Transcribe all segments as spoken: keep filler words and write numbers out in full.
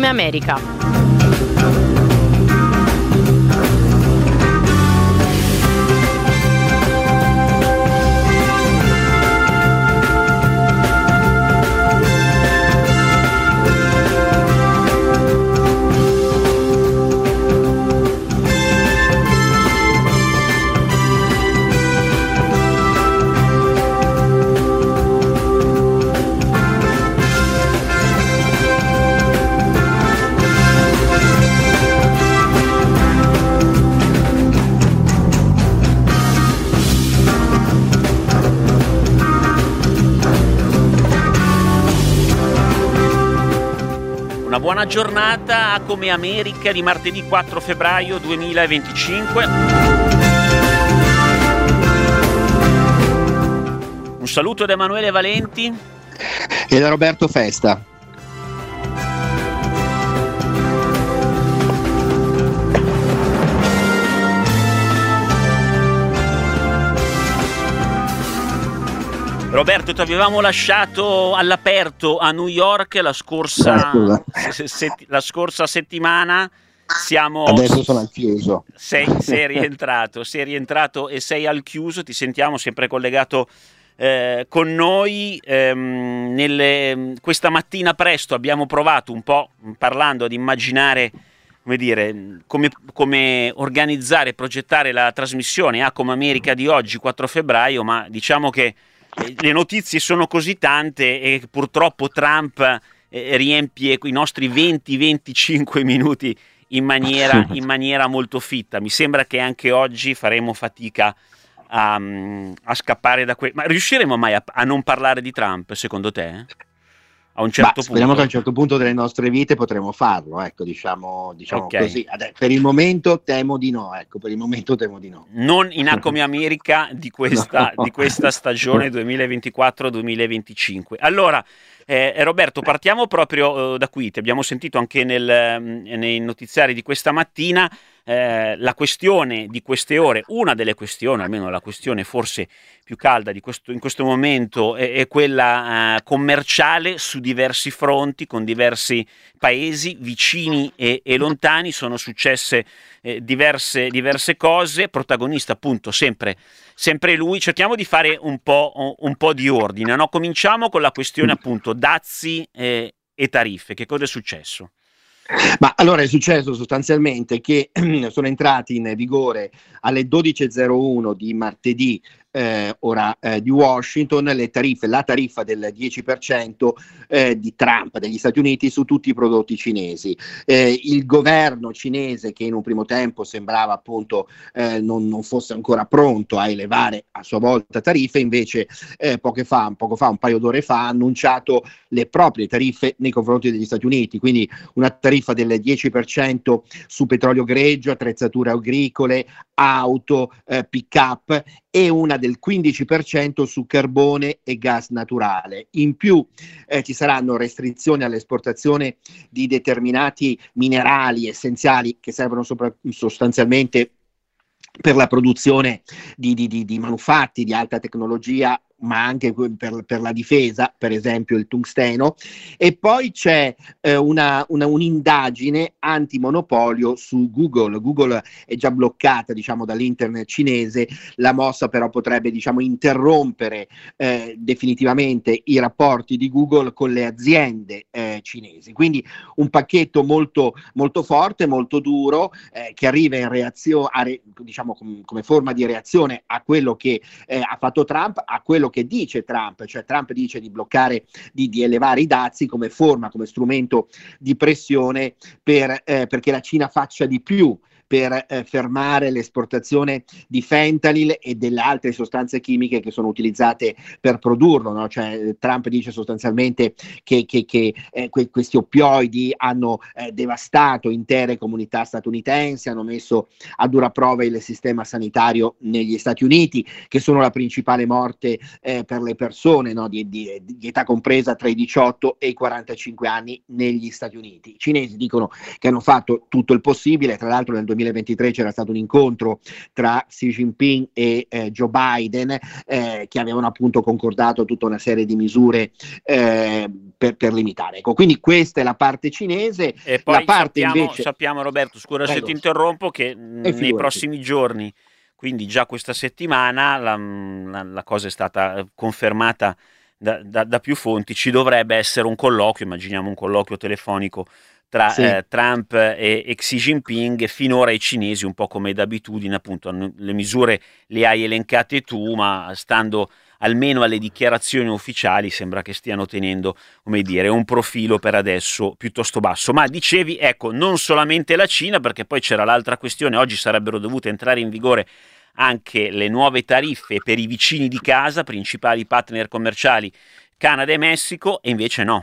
America. Una buona giornata a Come America di martedì quattro febbraio duemilaventicinque. Un saluto da Emanuele Valenti e da Roberto Festa. Roberto, ti avevamo lasciato all'aperto a New York la scorsa, se, se, la scorsa settimana. Siamo, adesso sono al chiuso. Sei, sei rientrato, sei rientrato e sei al chiuso. Ti sentiamo sempre collegato eh, con noi. Ehm, nelle, questa mattina presto abbiamo provato un po', parlando, ad immaginare, come dire, come, come organizzare e progettare la trasmissione a Come America di oggi, quattro febbraio, ma diciamo che le notizie sono così tante e purtroppo Trump eh, riempie i nostri venti venticinque minuti in maniera, in maniera molto fitta. Mi sembra che anche oggi faremo fatica a, a scappare da questo. Ma riusciremo mai a, a non parlare di Trump, secondo te? A un certo bah, speriamo punto? Che a un certo punto delle nostre vite potremo farlo, ecco, diciamo, diciamo Okay. così. Adè, per il momento temo di no, ecco, per il momento temo di no. Non in A Come America di questa, No. di questa stagione duemilaventiquattro duemilaventicinque. Allora, eh, Roberto, partiamo proprio eh, da qui. Ti abbiamo sentito anche nel, nei notiziari di questa mattina. Eh, la questione di queste ore, una delle questioni, almeno la questione forse più calda di questo, in questo momento, è, è quella eh, commerciale su diversi fronti, con diversi paesi vicini e, e lontani. Sono successe eh, diverse, diverse cose, protagonista appunto sempre, sempre lui. Cerchiamo di fare un po', un po' di ordine, no? Cominciamo con la questione appunto dazi eh, e tariffe. Che cosa è successo? Ma allora è successo sostanzialmente che sono entrati in vigore alle dodici e zero uno di martedì, eh, ora eh, di Washington, le tariffe, la tariffa del dieci per cento eh, di Trump, degli Stati Uniti, su tutti i prodotti cinesi. Eh, il governo cinese, che in un primo tempo sembrava appunto eh, non, non fosse ancora pronto a elevare a sua volta tariffe, invece eh, poche fa, poco fa, un paio d'ore fa, ha annunciato le proprie tariffe nei confronti degli Stati Uniti, quindi una tariffa del dieci per cento su petrolio greggio, attrezzature agricole, auto, eh, pick-up, e una del quindici per cento su carbone e gas naturale. In più eh, ci saranno restrizioni all'esportazione di determinati minerali essenziali che servono sopra, sostanzialmente per la produzione di, di, di, di manufatti di alta tecnologia, ma anche per, per la difesa, per esempio il tungsteno. E poi c'è eh, una, una, un'indagine antimonopolio su Google. Google è già bloccata, diciamo, dall'internet cinese. La mossa però potrebbe, diciamo, interrompere eh, definitivamente i rapporti di Google con le aziende eh, cinesi. Quindi un pacchetto molto, molto forte, molto duro, eh, che arriva in reazione, re, diciamo com, come forma di reazione a quello che eh, ha fatto Trump, a quello che dice Trump, cioè Trump dice di bloccare, di, di elevare i dazi come forma, come strumento di pressione per, eh, perché la Cina faccia di più per eh, fermare l'esportazione di fentanyl e delle altre sostanze chimiche che sono utilizzate per produrlo, no? Cioè, Trump dice sostanzialmente che, che, che eh, que- questi oppioidi hanno eh, devastato intere comunità statunitensi, hanno messo a dura prova il sistema sanitario negli Stati Uniti, che sono la principale morte eh, per le persone, no? di, di, di età compresa tra i diciotto e i quarantacinque anni negli Stati Uniti. I cinesi dicono che hanno fatto tutto il possibile, tra l'altro nel duemilaventitré c'era stato un incontro tra Xi Jinping e eh, Joe Biden eh, che avevano appunto concordato tutta una serie di misure eh, per, per limitare. Ecco, quindi questa è la parte cinese. E La poi parte sappiamo, invece... sappiamo Roberto, scusa se Prego. ti interrompo, che mh, E nei figurati. prossimi giorni, quindi già questa settimana, la, la, la cosa è stata confermata da, da, da più fonti, ci dovrebbe essere un colloquio, immaginiamo un colloquio telefonico tra Sì. eh, Trump e, e Xi Jinping. Finora i cinesi, un po' come d'abitudine, appunto, hanno, le misure le hai elencate tu, ma stando almeno alle dichiarazioni ufficiali sembra che stiano tenendo, come dire, un profilo per adesso piuttosto basso. Ma dicevi, ecco, non solamente la Cina, perché poi c'era l'altra questione, oggi sarebbero dovute entrare in vigore anche le nuove tariffe per i vicini di casa, principali partner commerciali, Canada e Messico, e invece no.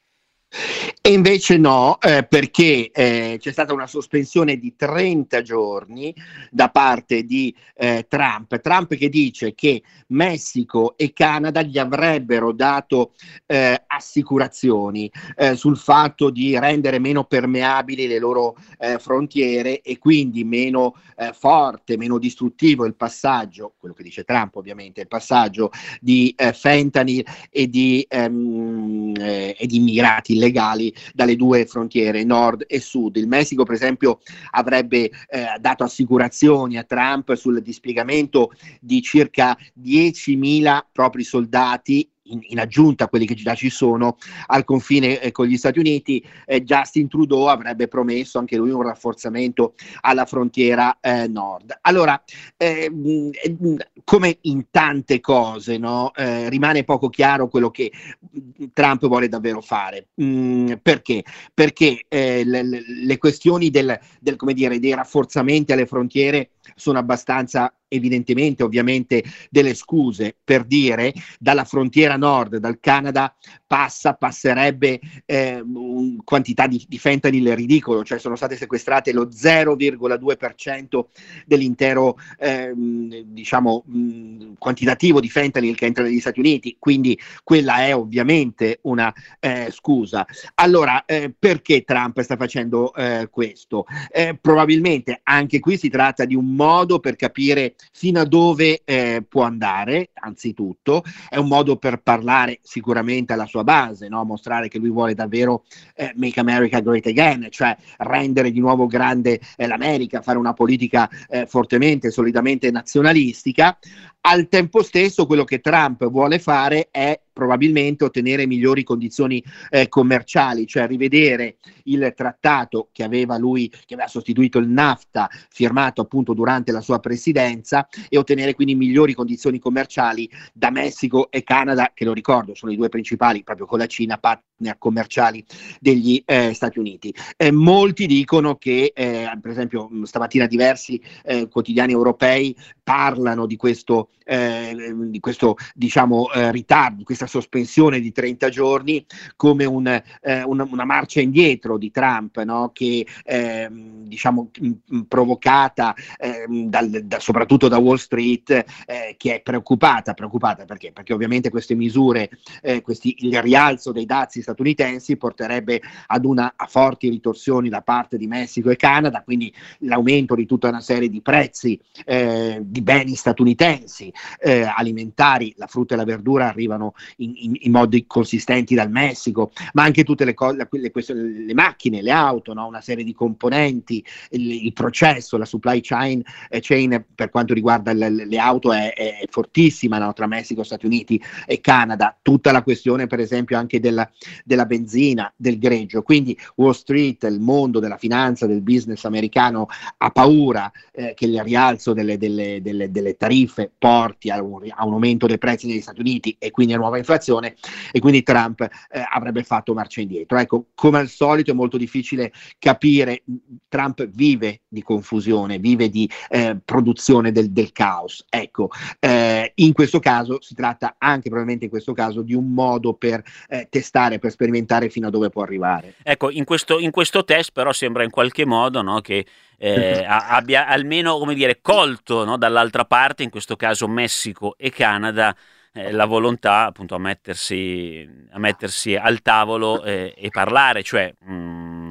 E invece no, eh, perché eh, c'è stata una sospensione di trenta giorni da parte di eh, Trump. Trump che dice che Messico e Canada gli avrebbero dato eh, assicurazioni eh, sul fatto di rendere meno permeabili le loro eh, frontiere e quindi meno eh, forte, meno distruttivo il passaggio, quello che dice Trump ovviamente, il passaggio di eh, fentanyl e di, ehm, eh, e di immigrati illegali dalle due frontiere nord e sud. Il Messico per esempio avrebbe eh, dato assicurazioni a Trump sul dispiegamento di circa diecimila propri soldati in, in aggiunta a quelli che già ci sono al confine eh, con gli Stati Uniti. eh, Justin Trudeau avrebbe promesso anche lui un rafforzamento alla frontiera eh, nord. Allora, eh, mh, come in tante cose, no? eh, rimane poco chiaro quello che Trump vuole davvero fare. Mm, perché? Perché eh, le, le questioni del, del, come dire, dei rafforzamenti alle frontiere sono abbastanza evidentemente ovviamente delle scuse. Per dire, dalla frontiera nord, dal Canada, passa, passerebbe eh, un quantità di, di fentanyl ridicolo, cioè sono state sequestrate lo zero virgola due per cento dell'intero eh, diciamo mh, quantitativo di fentanyl che entra negli Stati Uniti, quindi quella è ovviamente una eh, scusa. Allora, eh, perché Trump sta facendo eh, questo? Eh, probabilmente anche qui si tratta di un modo per capire fino a dove eh, può andare, anzitutto, è un modo per parlare sicuramente alla sua base, no? Mostrare che lui vuole davvero eh, make America great again, cioè rendere di nuovo grande eh, l'America, fare una politica eh, fortemente, solidamente nazionalistica. Al tempo stesso quello che Trump vuole fare è probabilmente ottenere migliori condizioni eh, commerciali, cioè rivedere il trattato che aveva lui, che aveva sostituito il NAFTA, firmato appunto durante la sua presidenza, e ottenere quindi migliori condizioni commerciali da Messico e Canada, che lo ricordo sono i due principali, proprio con la Cina, partner commerciali degli eh, Stati Uniti. Eh, molti dicono che, eh, per esempio stamattina diversi eh, quotidiani europei parlano di questo, eh, di questo diciamo eh, ritardo, di questa sospensione di trenta giorni come un, eh, una, una marcia indietro di Trump, no? Che eh, diciamo mh, provocata eh, dal, da, soprattutto da Wall Street, eh, che è preoccupata, preoccupata perché? Perché ovviamente queste misure, eh, questi, il rialzo dei dazi statunitensi porterebbe ad una a forti ritorsioni da parte di Messico e Canada, quindi l'aumento di tutta una serie di prezzi eh, di beni statunitensi, eh, alimentari, la frutta e la verdura arrivano in, in, in modi consistenti dal Messico, ma anche tutte le cose, le, le, le macchine, le auto, no? Una serie di componenti, il, il processo, la supply chain, eh, chain per quanto riguarda le, le auto è, è fortissima, no? Tra Messico, Stati Uniti e Canada, tutta la questione per esempio anche della, della benzina, del greggio, quindi Wall Street, il mondo della finanza, del business americano ha paura eh, che il rialzo delle, delle, delle, delle tariffe porti a un, a un aumento dei prezzi negli Stati Uniti e quindi a nuova inflazione, e quindi Trump eh, avrebbe fatto marcia indietro. Ecco, come al solito è molto difficile capire, Trump vive di confusione, vive di eh, produzione del, del caos. Ecco, eh, in questo caso si tratta anche probabilmente in questo caso di un modo per eh, testare, per sperimentare fino a dove può arrivare. Ecco, in questo, in questo test però sembra in qualche modo, no, che eh, abbia almeno, come dire, colto, no, dall'altra parte, in questo caso Messico e Canada, eh, la volontà appunto a mettersi, a mettersi al tavolo eh, e parlare, cioè mh,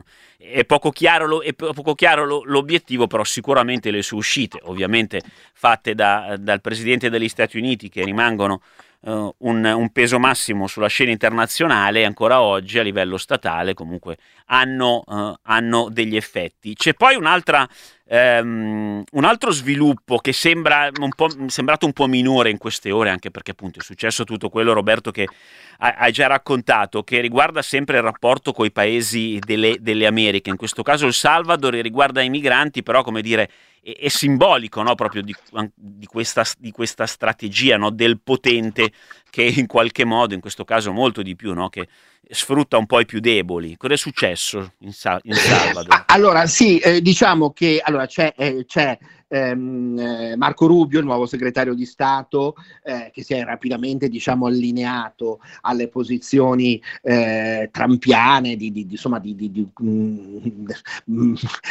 è poco chiaro, lo, è poco chiaro lo, l'obiettivo, però sicuramente le sue uscite, ovviamente fatte da, dal Presidente degli Stati Uniti, che rimangono uh, un, un peso massimo sulla scena internazionale, ancora oggi a livello statale comunque hanno, uh, hanno degli effetti. C'è poi un'altra Um, un altro sviluppo che sembra un po', sembrato un po' minore in queste ore, anche perché appunto è successo tutto quello, Roberto, che hai già raccontato, che riguarda sempre il rapporto con i paesi delle, delle Americhe, in questo caso il Salvador, e riguarda i migranti, però come dire è, è simbolico, no? Proprio di, di, questa, di questa strategia, no? Del potente che in qualche modo, in questo caso molto di più, no? Che sfrutta un po' i più deboli. Cosa è successo in, Sa- in Salvador? Allora sì, eh, diciamo che allora, c'è, eh, c'è ehm, eh, Marco Rubio, il nuovo segretario di Stato, eh, che si è rapidamente, diciamo, allineato alle posizioni eh, trampiane di, di, di, insomma, di, di, di mm, mm,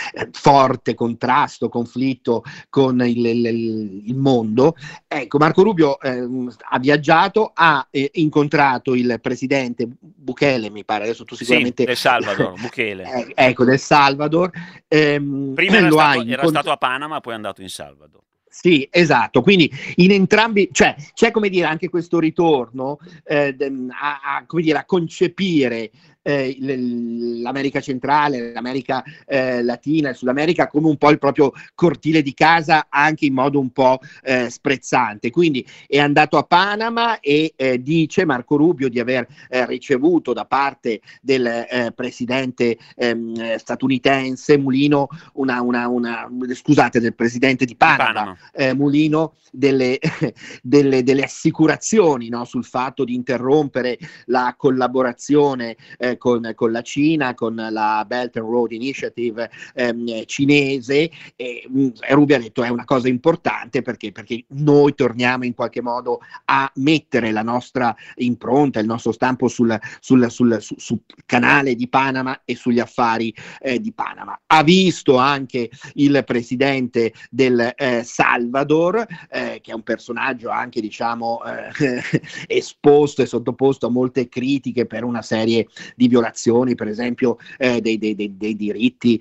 forte contrasto, conflitto con il, il, il mondo. Ecco, Marco Rubio eh, ha viaggiato, ha eh, incontrato il presidente Bukele, mi pare, adesso tu sicuramente... Sì, del Salvador, Bukele. Eh, ecco, del Salvador. Ehm, Prima era, lo stato, ha era incont- stato a Panama, poi è andato in Salvador. Sì, esatto, quindi in entrambi, cioè c'è, come dire, anche questo ritorno eh, a, a, come dire, a concepire eh, l'America centrale, l'America eh, latina, il Sud America come un po' il proprio cortile di casa, anche in modo un po' eh, sprezzante. Quindi è andato a Panama e eh, dice Marco Rubio di aver eh, ricevuto da parte del eh, presidente ehm, statunitense Mulino una, una, una scusate del presidente di Panama, di Panama. Eh, Mulino delle, delle, delle assicurazioni, no, sul fatto di interrompere la collaborazione eh, con, con la Cina, con la Belt and Road Initiative ehm, cinese. E, e Rubio ha detto è una cosa importante perché, perché noi torniamo in qualche modo a mettere la nostra impronta, il nostro stampo sul, sul, sul, sul, sul canale di Panama e sugli affari eh, di Panama. Ha visto anche il presidente del eh, Salvador, eh, che è un personaggio anche, diciamo, eh, esposto e sottoposto a molte critiche per una serie di violazioni, per esempio eh, dei, dei, dei, dei diritti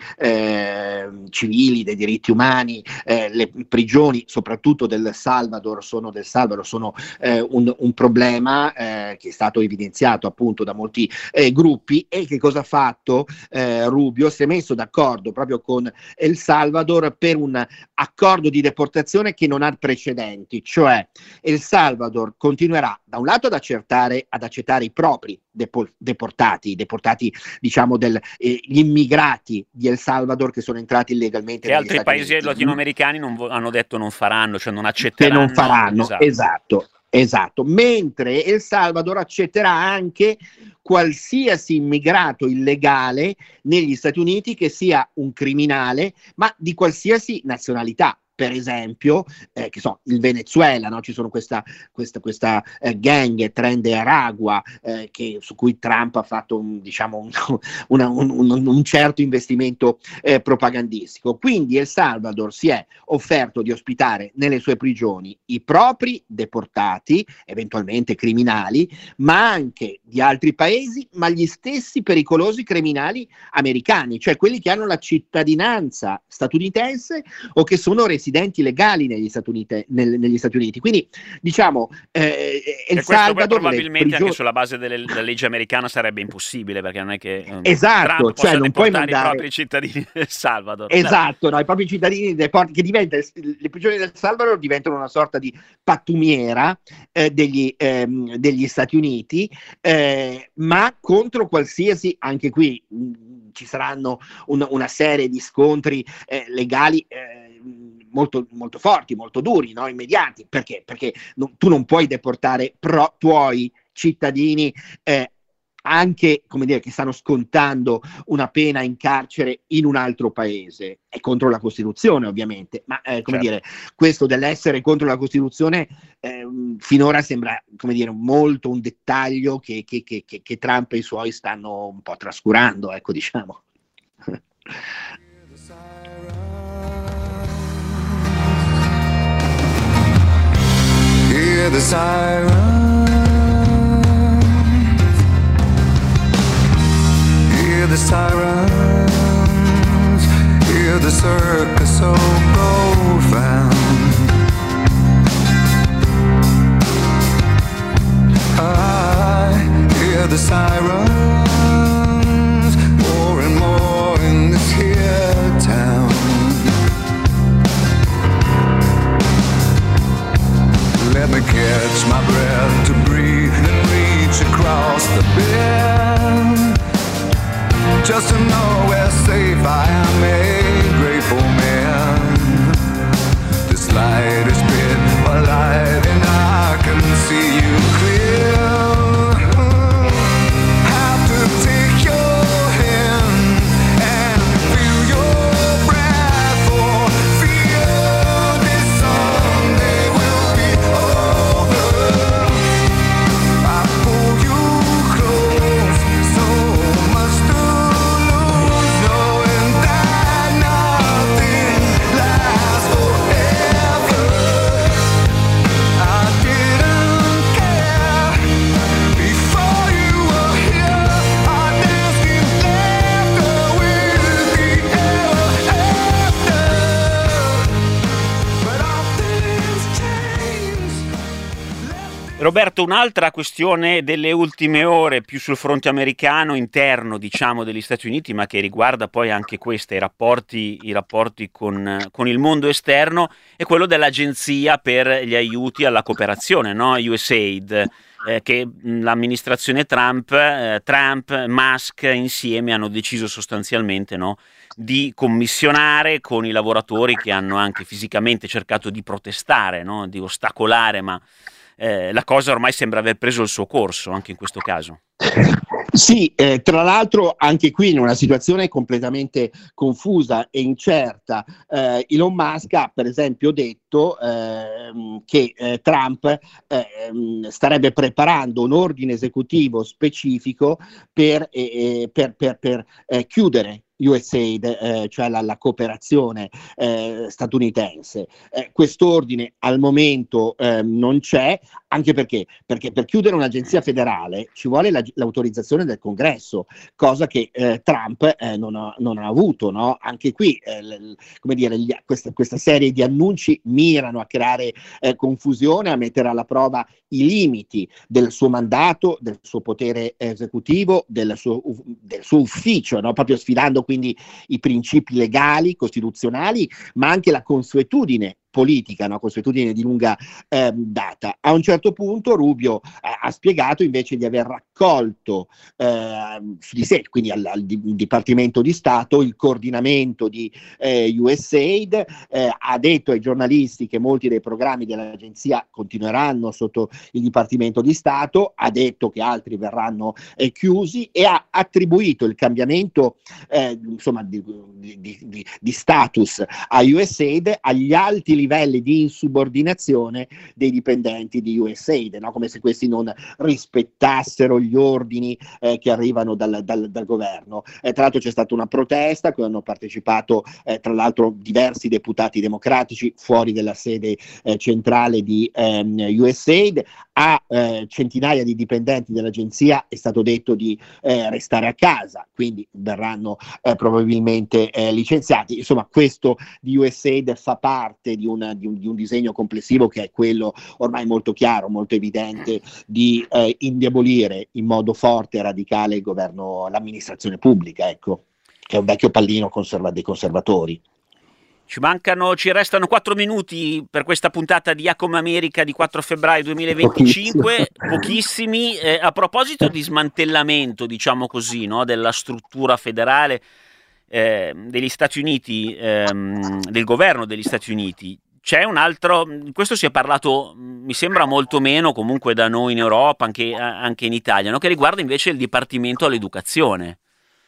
eh, civili, dei diritti umani. Eh, le prigioni, soprattutto del Salvador, sono, del Salvador, sono eh, un, un problema eh, che è stato evidenziato appunto da molti eh, gruppi. E che cosa ha fatto eh, Rubio? Si è messo d'accordo proprio con El Salvador per un accordo di deportazione che non ha precedenti, cioè El Salvador continuerà da un lato ad accertare, ad accettare i propri depo- deportati, deportati diciamo del, eh, gli immigrati di El Salvador che sono entrati illegalmente. Che altri Stati paesi Uniti. latinoamericani non vo- hanno detto non faranno, cioè non accetteranno. Che non faranno, esatto. esatto. Esatto, mentre El Salvador accetterà anche qualsiasi immigrato illegale negli Stati Uniti che sia un criminale, ma di qualsiasi nazionalità. Per esempio, eh, che so, il Venezuela, no? Ci sono questa, questa, questa eh, gang, Tren de Aragua, eh, che, su cui Trump ha fatto un, diciamo, un, una, un, un, un certo investimento eh, propagandistico. Quindi El Salvador si è offerto di ospitare nelle sue prigioni i propri deportati, eventualmente criminali, ma anche di altri paesi, ma gli stessi pericolosi criminali americani, cioè quelli che hanno la cittadinanza statunitense o che sono residenti residenti legali negli Stati Uniti, nel, negli Stati Uniti. Quindi diciamo eh, El e questo Salvador probabilmente prigioni... anche sulla base delle, della legge americana sarebbe impossibile, perché non è che um, esatto, Trump cioè possa non puoi deportare mandare i propri cittadini del Salvador. Esatto, no, i propri cittadini deport- che diventa, le prigioni del Salvador diventano una sorta di pattumiera eh, degli, ehm, degli Stati Uniti, eh, ma contro qualsiasi, anche qui mh, ci saranno un, una serie di scontri eh, legali eh, molto, molto forti, molto duri, no? Immediati. Perché? Perché no, tu non puoi deportare pro, tuoi cittadini eh, anche, come dire, che stanno scontando una pena in carcere in un altro paese. È contro la Costituzione, ovviamente, ma eh, come certo. dire, questo dell'essere contro la Costituzione eh, finora sembra, come dire, molto un dettaglio che, che, che, che, che Trump e i suoi stanno un po' trascurando, ecco, diciamo. Hear the sirens, hear the sirens. hear the circus so profound. I hear the sirens more and more in this here town. Let me catch my breath to breathe and reach across the bend, just to know where safe I am, a grateful man. This light is bit by light and I can see you clear. Have to take your hand and feel your breath, or feel this someday will be over. I pull you close, so much to lose, knowing that nothing lasts forever. I didn't care before you were here. I danced in laughter with the ever after, but all things change. Roberto, un'altra questione delle ultime ore, più sul fronte americano, interno, diciamo, degli Stati Uniti, ma che riguarda poi anche queste, i rapporti, i rapporti con, con il mondo esterno, è quello dell'Agenzia per gli aiuti alla cooperazione, no? U S A I D, eh, che mh, l'amministrazione Trump, eh, Trump, Musk insieme hanno deciso sostanzialmente, no, di commissionare con i lavoratori che hanno anche fisicamente cercato di protestare, no, di ostacolare, ma eh, la cosa ormai sembra aver preso il suo corso anche in questo caso. Sì, eh, tra l'altro anche qui in una situazione completamente confusa e incerta, eh, Elon Musk ha per esempio detto ehm, che eh, Trump ehm, starebbe preparando un ordine esecutivo specifico per, eh, per, per, per eh, chiudere U S A I D, eh, cioè la, la cooperazione eh, statunitense. Eh, quest'ordine al momento eh, non c'è, anche perché, perché per chiudere un'agenzia federale ci vuole la, l'autorizzazione del Congresso, cosa che eh, Trump eh, non, ha, non ha avuto, no? Anche qui, eh, l, come dire, gli, questa, questa serie di annunci mirano a creare eh, confusione, a mettere alla prova i limiti del suo mandato, del suo potere esecutivo, del suo, del suo ufficio, no? Proprio sfidando quindi i principi legali, costituzionali, ma anche la consuetudine politica, una consuetudine di lunga eh, data. A un certo punto Rubio eh, ha spiegato invece di aver raccolto eh, su di sé, quindi al, al di, Dipartimento di Stato, il coordinamento di eh, U S A I D, eh, ha detto ai giornalisti che molti dei programmi dell'agenzia continueranno sotto il Dipartimento di Stato, ha detto che altri verranno eh, chiusi e ha attribuito il cambiamento eh, insomma di, di, di, di status a U S A I D agli alti livelli di insubordinazione dei dipendenti di U S A I D, no? Come se questi non rispettassero gli ordini eh, che arrivano dal, dal, dal governo. Eh, tra l'altro c'è stata una protesta a cui hanno partecipato eh, tra l'altro diversi deputati democratici fuori dalla sede eh, centrale di ehm, U S A I D. A eh, centinaia di dipendenti dell'agenzia è stato detto di eh, restare a casa, quindi verranno eh, probabilmente eh, licenziati. Insomma, questo di U S A I D fa parte di un, di, un, di un disegno complessivo che è quello ormai molto chiaro, molto evidente, di eh, indebolire in modo forte e radicale il governo, l'amministrazione pubblica, ecco, che è un vecchio pallino conserva- dei conservatori. Ci mancano, ci restano quattro minuti per questa puntata di Iacom America di quattro febbraio duemilaventicinque, pochissimi. Eh, a proposito di smantellamento, diciamo così, no, della struttura federale eh, degli Stati Uniti, ehm, del governo degli Stati Uniti, c'è un altro, questo si è parlato, mi sembra molto meno comunque da noi in Europa, anche, anche in Italia, no, che riguarda invece il Dipartimento all'Educazione.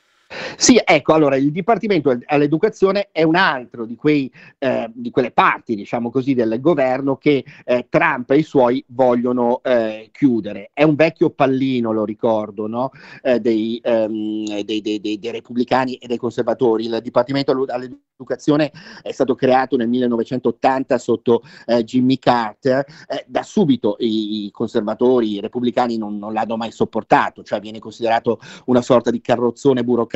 Sì, ecco, allora il Dipartimento all'Educazione è un altro di, quei, eh, di quelle parti, diciamo così, del governo che eh, Trump e i suoi vogliono eh, chiudere. È un vecchio pallino, lo ricordo, no? eh, dei, ehm, dei, dei, dei, dei repubblicani e dei conservatori. Il Dipartimento all'Educazione è stato creato nel millenovecentottanta sotto eh, Jimmy Carter. Eh, da subito i, i conservatori, i repubblicani non, non l'hanno mai sopportato, cioè viene considerato una sorta di carrozzone burocratico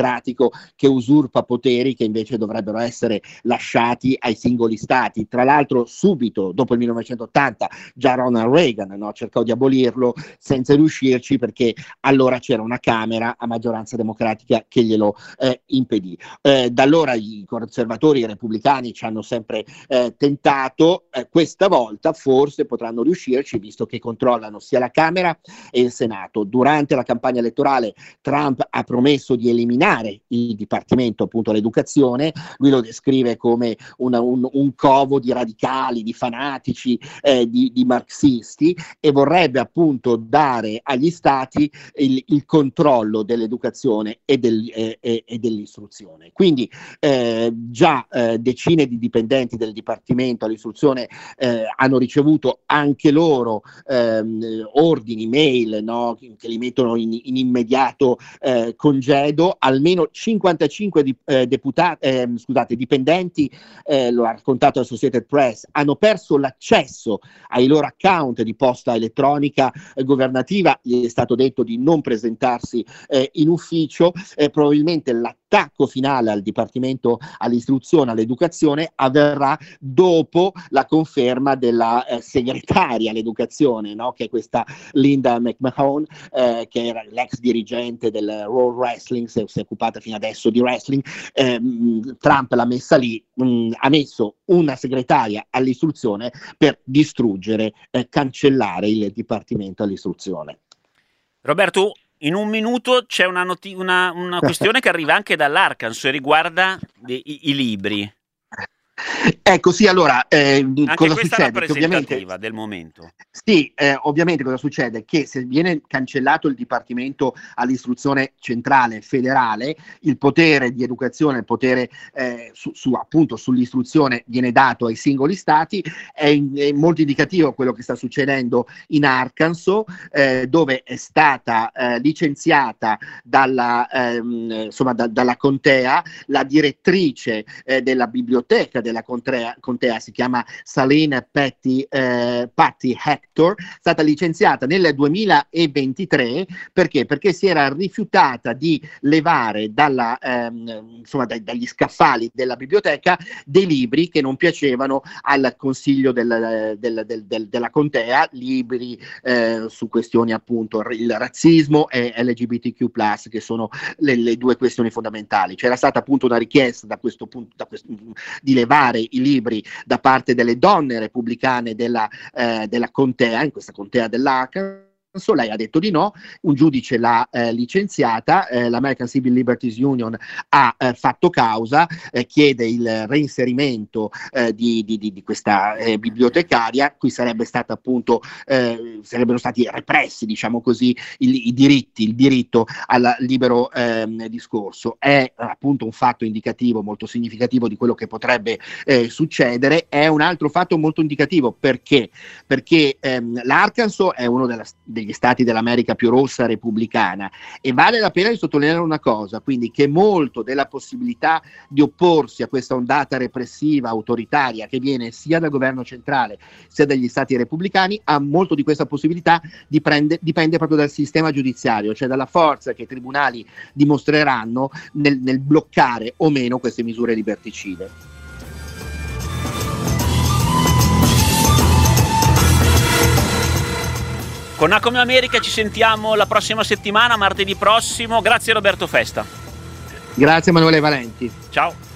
democratico che usurpa poteri che invece dovrebbero essere lasciati ai singoli stati. Tra l'altro subito dopo il millenovecentottanta già Ronald Reagan, no, cercò di abolirlo senza riuscirci, perché allora c'era una Camera a maggioranza democratica che glielo eh, impedì. Eh, da allora i conservatori e i repubblicani ci hanno sempre eh, tentato, eh, questa volta forse potranno riuscirci, visto che controllano sia la Camera e il Senato. Durante la campagna elettorale Trump ha promesso di eliminare il Dipartimento appunto all'educazione, lui lo descrive come una, un, un covo di radicali, di fanatici, eh, di, di marxisti, e vorrebbe appunto dare agli stati il, il controllo dell'educazione e, del, eh, e, e dell'istruzione. Quindi eh, già eh, decine di dipendenti del Dipartimento all'istruzione eh, hanno ricevuto anche loro ehm, ordini, mail, no, che li mettono in, in immediato eh, congedo. Almeno cinquantacinque di, eh, deputati, eh, scusate, dipendenti, eh, lo ha raccontato la Associated Press, hanno perso l'accesso ai loro account di posta elettronica eh, governativa. Gli è stato detto di non presentarsi eh, in ufficio. Eh, probabilmente l'attacco finale al Dipartimento all'istruzione, all'educazione, avverrà dopo la conferma della eh, segretaria all'educazione, no? Che è questa Linda McMahon, eh, che era l'ex dirigente del World Wrestling, si è, si è occupata fino adesso di wrestling. Eh, Trump l'ha messa lì, mh, ha messo una segretaria all'istruzione per distruggere, eh, cancellare il Dipartimento all'istruzione. Roberto, in un minuto c'è una, noti- una, una questione che arriva anche dall'Arkansas e riguarda i, i libri. Ecco, sì, allora, eh, anche cosa questa succede? è rappresentativa del momento. Sì, eh, ovviamente cosa succede? Che se viene cancellato il Dipartimento all'istruzione centrale federale, il potere di educazione, il potere eh, su, su, appunto sull'istruzione viene dato ai singoli stati. È, in, è molto indicativo quello che sta succedendo in Arkansas, eh, dove è stata eh, licenziata dalla, ehm, insomma, da, dalla contea la direttrice eh, della biblioteca della contea, contea si chiama Salene Patty, eh, Patty Hector, è stata licenziata nel duemilaventitré perché? Perché si era rifiutata di levare dalla, ehm, insomma, dai, dagli scaffali della biblioteca dei libri che non piacevano al consiglio del, del, del, del, della contea, libri eh, su questioni appunto il razzismo e L G B T Q plus, che sono le, le due questioni fondamentali. C'era stata appunto una richiesta da questo punto da questo, di levare i libri da parte delle donne repubblicane della, eh, della contea, in questa contea dell'Arkansas. Lei ha detto di no, un giudice l'ha eh, licenziata, eh, l'American Civil Liberties Union ha eh, fatto causa, eh, chiede il reinserimento eh, di, di, di questa eh, bibliotecaria. Qui sarebbe stata appunto, eh, sarebbero stati repressi, diciamo così, il, i diritti, il diritto al libero eh, discorso. È appunto un fatto indicativo molto significativo di quello che potrebbe eh, succedere. È un altro fatto molto indicativo perché? Perché ehm, l'Arkansas è uno della, degli stati dell'America più rossa repubblicana, e vale la pena di sottolineare una cosa, quindi, che molto della possibilità di opporsi a questa ondata repressiva autoritaria che viene sia dal governo centrale sia dagli stati repubblicani, ha molto di questa possibilità dipende, dipende proprio dal sistema giudiziario, cioè dalla forza che i tribunali dimostreranno nel, nel bloccare o meno queste misure liberticide. Con A Come America ci sentiamo la prossima settimana, martedì prossimo. Grazie Roberto Festa. Grazie Emanuele Valenti. Ciao.